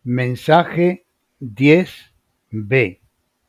Mensaje 10b.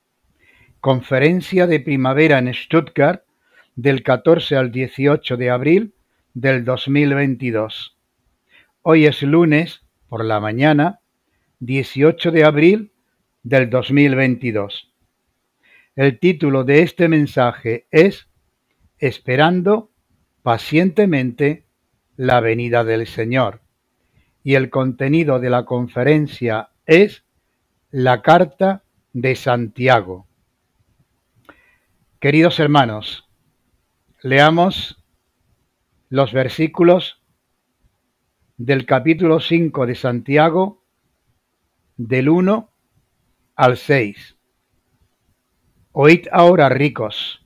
Conferencia de primavera en Stuttgart del 14 al 18 de abril del 2022. Hoy es lunes por la mañana, 18 de abril del 2022. El título de este mensaje es Esperando pacientemente la venida del Señor. Y el contenido de la conferencia es la carta de Santiago. Queridos hermanos, leamos los versículos del capítulo 5 de Santiago, del 1 al 6. Oíd ahora, ricos,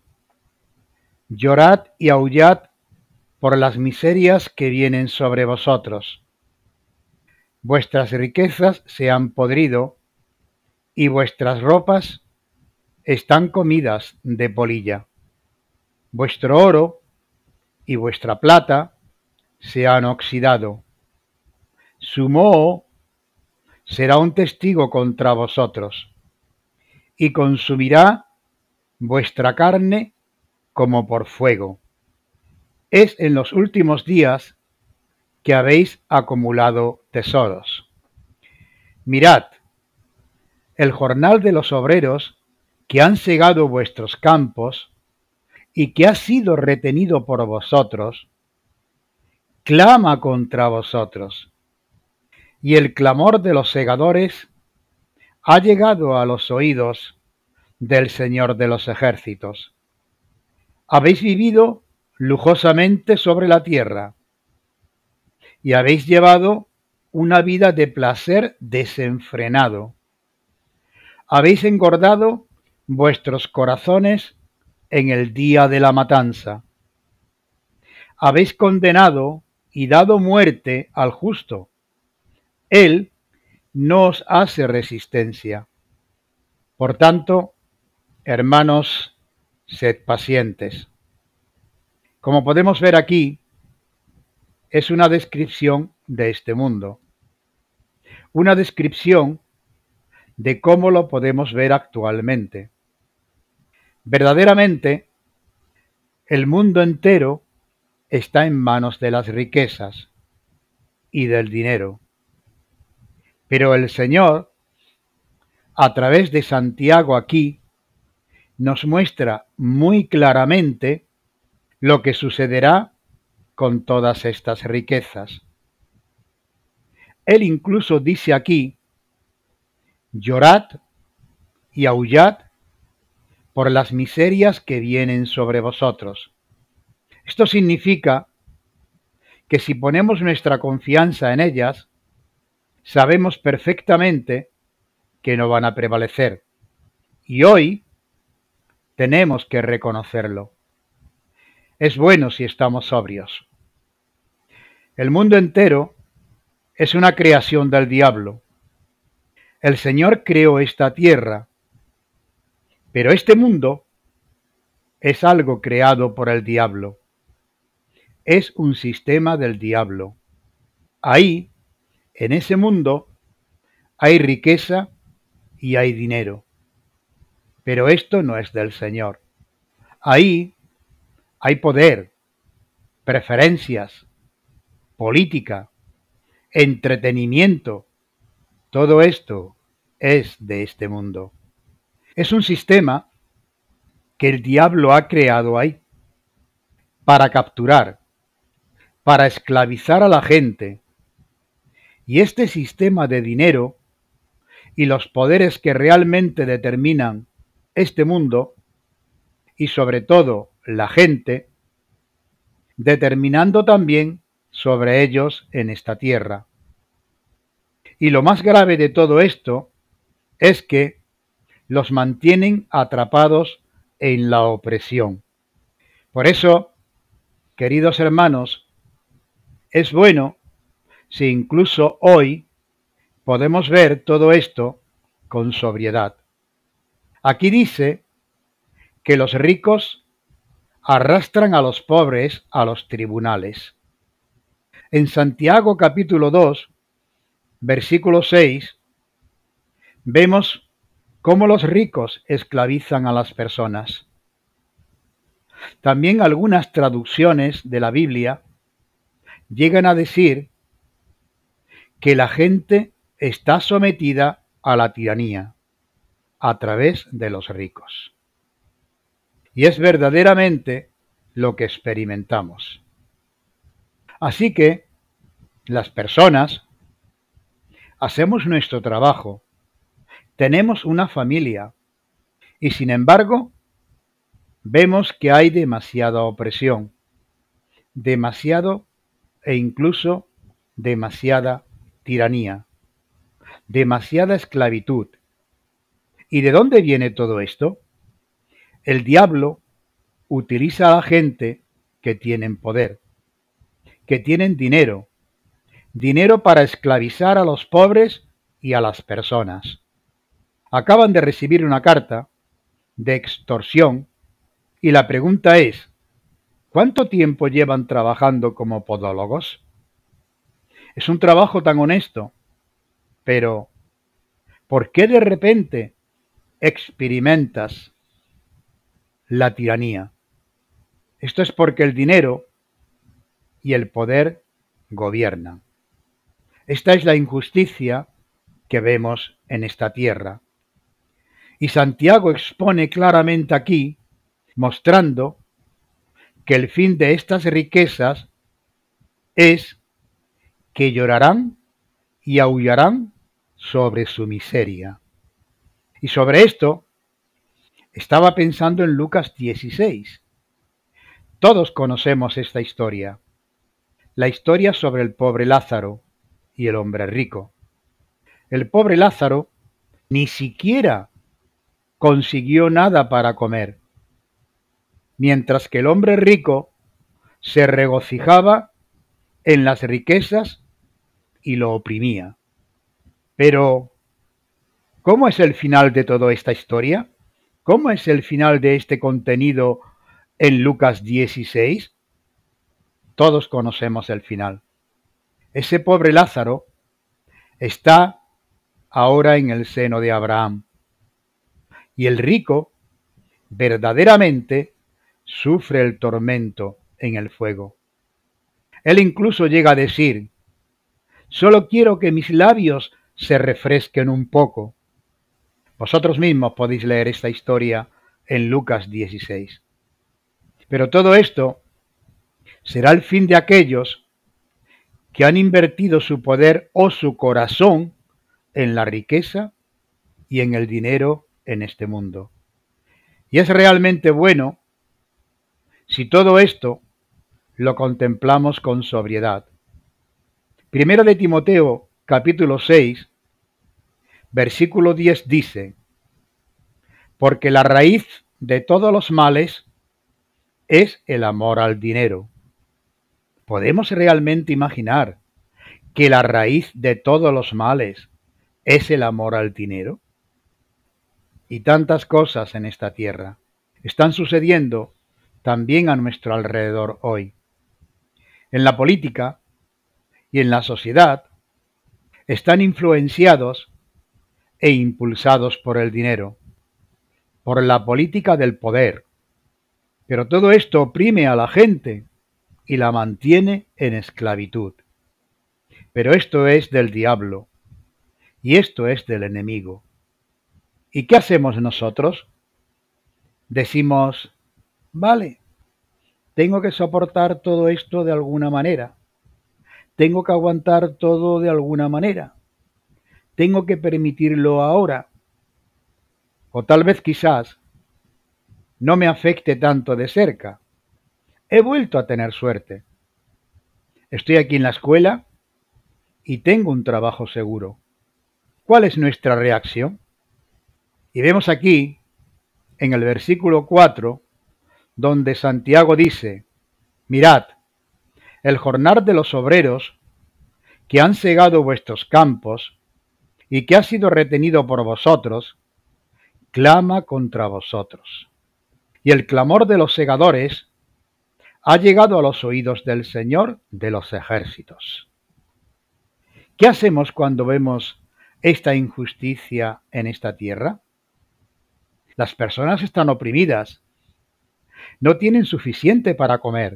llorad y aullad por las miserias que vienen sobre vosotros. Vuestras riquezas se han podrido y vuestras ropas están comidas de polilla. Vuestro oro y vuestra plata se han oxidado. Su moho será un testigo contra vosotros y consumirá vuestra carne como por fuego. Es en los últimos días que habéis acumulado tesoros. Mirad, el jornal de los obreros que han segado vuestros campos y que ha sido retenido por vosotros, clama contra vosotros, y el clamor de los segadores ha llegado a los oídos del Señor de los ejércitos. Habéis vivido lujosamente sobre la tierra y habéis llevado una vida de placer desenfrenado. Habéis engordado vuestros corazones en el día de la matanza. Habéis condenado y dado muerte al justo. Él no os hace resistencia. Por tanto, hermanos, sed pacientes. Como podemos ver aquí, es una descripción de este mundo. Una descripción de cómo lo podemos ver actualmente. Verdaderamente, el mundo entero está en manos de las riquezas y del dinero. Pero el Señor, a través de Santiago aquí, nos muestra muy claramente lo que sucederá con todas estas riquezas. Él incluso dice aquí, llorad y aullad por las miserias que vienen sobre vosotros. Esto significa que si ponemos nuestra confianza en ellas, sabemos perfectamente que no van a prevalecer. Y hoy tenemos que reconocerlo. Es bueno si estamos sobrios. El mundo entero es una creación del diablo. El Señor creó esta tierra, pero este mundo es algo creado por el diablo. Es un sistema del diablo. Ahí, en ese mundo, hay riqueza y hay dinero. Pero esto no es del Señor. Ahí hay poder, preferencias, política, entretenimiento. Todo esto es de este mundo. Es un sistema que el diablo ha creado ahí para capturar, para esclavizar a la gente. Y este sistema de dinero y los poderes que realmente determinan este mundo, y sobre todo la gente, determinando también sobre ellos en esta tierra. Y lo más grave de todo esto es que los mantienen atrapados en la opresión. Por eso, queridos hermanos, es bueno si incluso hoy podemos ver todo esto con sobriedad. Aquí dice que los ricos arrastran a los pobres a los tribunales. En Santiago capítulo 2, versículo 6, vemos cómo los ricos esclavizan a las personas. También algunas traducciones de la Biblia llegan a decir que la gente está sometida a la tiranía a través de los ricos. Y es verdaderamente lo que experimentamos. Así que las personas hacemos nuestro trabajo, tenemos una familia y sin embargo vemos que hay demasiada opresión, demasiado e incluso demasiada tiranía, demasiada esclavitud. ¿Y de dónde viene todo esto? El diablo utiliza a la gente que tienen poder, que tienen dinero, dinero para esclavizar a los pobres y a las personas. Acaban de recibir una carta de extorsión y la pregunta es, ¿cuánto tiempo llevan trabajando como podólogos? Es un trabajo tan honesto, pero ¿por qué de repente experimentas la tiranía? Esto es porque el dinero y el poder gobiernan. Esta es la injusticia que vemos en esta tierra. Y Santiago expone claramente aquí, mostrando que el fin de estas riquezas es que llorarán y aullarán sobre su miseria. Y sobre esto estaba pensando en Lucas 16. Todos conocemos esta historia, la historia sobre el pobre Lázaro y el hombre rico. El pobre Lázaro ni siquiera consiguió nada para comer, mientras que el hombre rico se regocijaba en las riquezas y lo oprimía. Pero, ¿cómo es el final de toda esta historia? ¿Cómo es el final de este contenido en Lucas 16? Todos conocemos el final. Ese pobre Lázaro está ahora en el seno de Abraham. Y el rico verdaderamente sufre el tormento en el fuego. Él incluso llega a decir, solo quiero que mis labios se refresquen un poco. Vosotros mismos podéis leer esta historia en Lucas 16. Pero todo esto será el fin de aquellos que han invertido su poder o su corazón en la riqueza y en el dinero en este mundo. Y es realmente bueno si todo esto lo contemplamos con sobriedad. Primera de Timoteo, capítulo 6, versículo 10 dice, porque la raíz de todos los males es el amor al dinero. ¿Podemos realmente imaginar que la raíz de todos los males es el amor al dinero? Y tantas cosas en esta tierra están sucediendo también a nuestro alrededor hoy. En la política y en la sociedad están influenciados e impulsados por el dinero, por la política del poder. Pero todo esto oprime a la gente y la mantiene en esclavitud. Pero esto es del diablo y esto es del enemigo. ¿Y qué hacemos nosotros? Decimos, vale, tengo que soportar todo esto de alguna manera. Tengo que aguantar todo de alguna manera. Tengo que permitirlo ahora. O tal vez quizás no me afecte tanto de cerca. He vuelto a tener suerte. Estoy aquí en la escuela y tengo un trabajo seguro. ¿Cuál es nuestra reacción? Y vemos aquí, en el versículo 4, donde Santiago dice, mirad, el jornal de los obreros que han segado vuestros campos y que ha sido retenido por vosotros, clama contra vosotros. Y el clamor de los segadores ha llegado a los oídos del Señor de los ejércitos. ¿Qué hacemos cuando vemos esta injusticia en esta tierra? Las personas están oprimidas, no tienen suficiente para comer.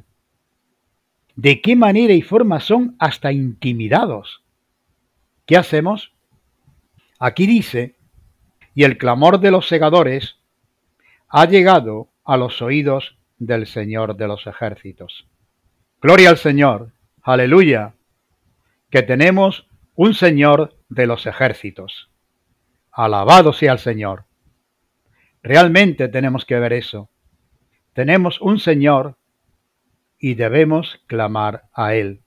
¿De qué manera y forma son hasta intimidados? ¿Qué hacemos? Aquí dice, y el clamor de los segadores ha llegado a los oídos del Señor de los ejércitos. Gloria al Señor, aleluya, que tenemos un Señor de los ejércitos. Alabado sea el Señor. Realmente tenemos que ver eso. Tenemos un Señor y debemos clamar a Él.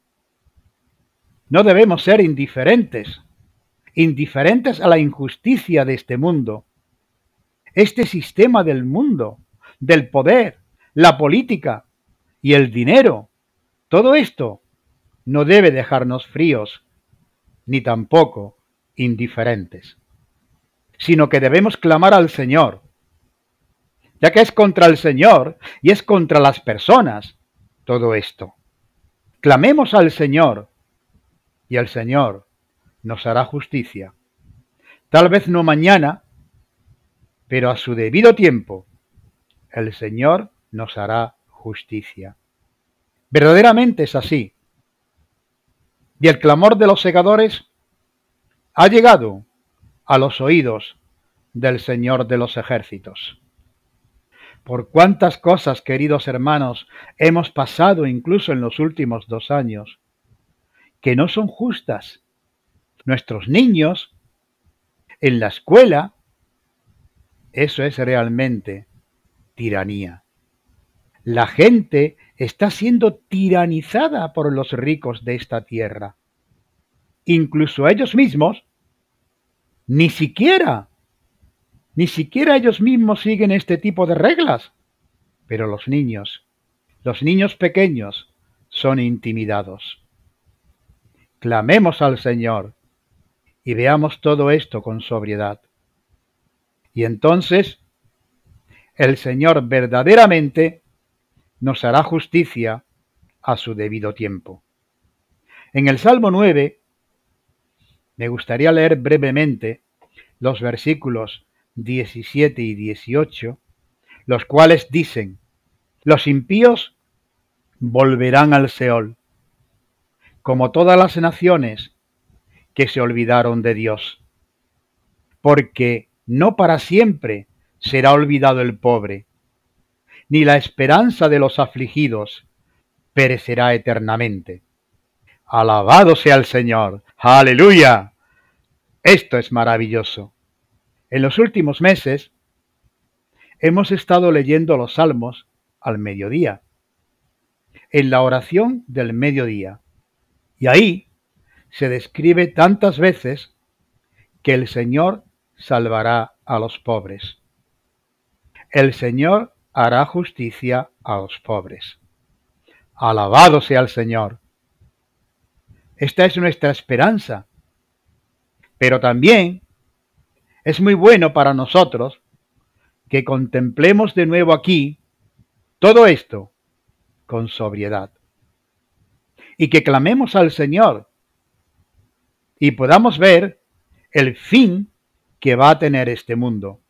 No debemos ser indiferentes a la injusticia de este mundo, este sistema del mundo, del poder, la política y el dinero. Todo esto no debe dejarnos fríos, ni tampoco indiferentes, sino que debemos clamar al Señor, ya que es contra el Señor y es contra las personas todo esto. Clamemos al Señor y el Señor nos hará justicia. Tal vez no mañana, pero a su debido tiempo, el Señor nos hará justicia. Verdaderamente es así. Y el clamor de los segadores ha llegado a los oídos del Señor de los ejércitos. Por cuántas cosas, queridos hermanos, hemos pasado incluso en los últimos 2 años, que no son justas. Nuestros niños, en la escuela, eso es realmente tiranía. La gente está siendo tiranizada por los ricos de esta tierra. Incluso ellos mismos, ni siquiera ellos mismos siguen este tipo de reglas. Pero los niños pequeños, son intimidados. Clamemos al Señor y veamos todo esto con sobriedad. Y entonces el Señor verdaderamente nos hará justicia a su debido tiempo. En el Salmo 9 me gustaría leer brevemente los versículos 17 y 18, los cuales dicen: los impíos volverán al Seol, como todas las naciones que se olvidaron de Dios, porque no para siempre será olvidado el pobre, ni la esperanza de los afligidos perecerá eternamente. Alabado sea el Señor. ¡Aleluya! Esto es maravilloso. En los últimos meses hemos estado leyendo los salmos al mediodía, en la oración del mediodía, y ahí se describe tantas veces que el Señor salvará a los pobres. El Señor hará justicia a los pobres. Alabado sea el Señor. Esta es nuestra esperanza. Pero también es muy bueno para nosotros que contemplemos de nuevo aquí todo esto con sobriedad y que clamemos al Señor y podamos ver el fin que va a tener este mundo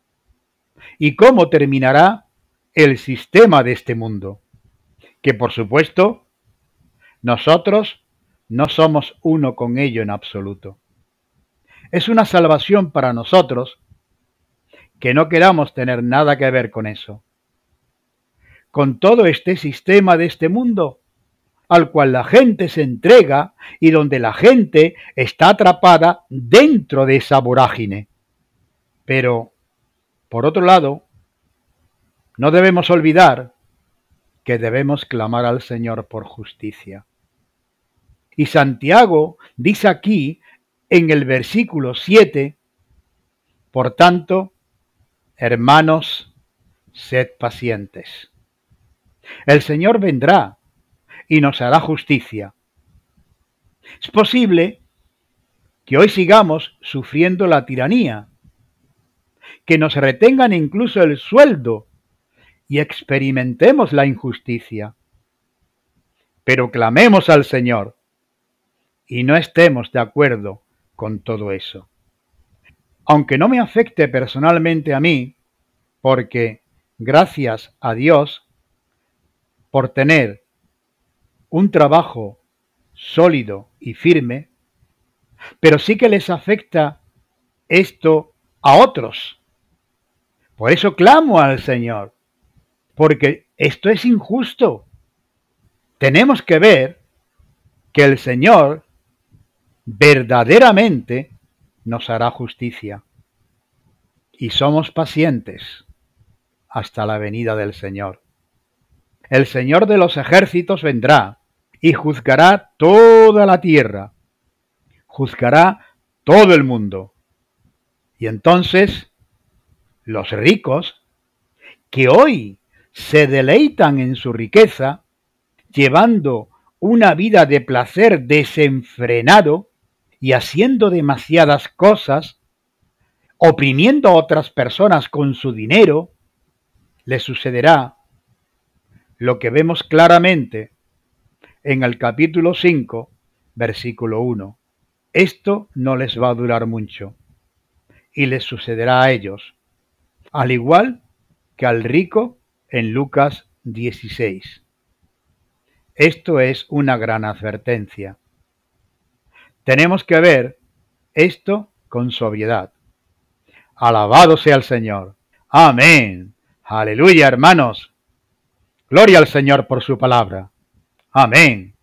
y cómo terminará el sistema de este mundo, que por supuesto nosotros no somos uno con ello en absoluto. Es una salvación para nosotros que no queramos tener nada que ver con eso, con todo este sistema de este mundo al cual la gente se entrega y donde la gente está atrapada dentro de esa vorágine. Pero, por otro lado, no debemos olvidar que debemos clamar al Señor por justicia. Y Santiago dice aquí, en el versículo 7, por tanto, hermanos, sed pacientes. El Señor vendrá y nos hará justicia. Es posible que hoy sigamos sufriendo la tiranía, que nos retengan incluso el sueldo y experimentemos la injusticia. Pero clamemos al Señor y no estemos de acuerdo con todo eso. aunque no me afecte personalmente a mí, porque gracias a Dios por tener un trabajo sólido y firme, pero sí que les afecta esto a otros. Por eso clamo al Señor, porque esto es injusto. Tenemos que ver que el Señor verdaderamente nos hará justicia y somos pacientes hasta la venida del Señor. El Señor de los ejércitos vendrá y juzgará toda la tierra, juzgará todo el mundo. Y entonces los ricos, que hoy se deleitan en su riqueza, llevando una vida de placer desenfrenado y haciendo demasiadas cosas, oprimiendo a otras personas con su dinero, les sucederá lo que vemos claramente en el capítulo 5, versículo 1. Esto no les va a durar mucho y les sucederá a ellos, al igual que al rico en Lucas 16. Esto es una gran advertencia. Tenemos que ver esto con sobriedad. Alabado sea el Señor. Amén. Aleluya, hermanos. Gloria al Señor por su palabra. Amén.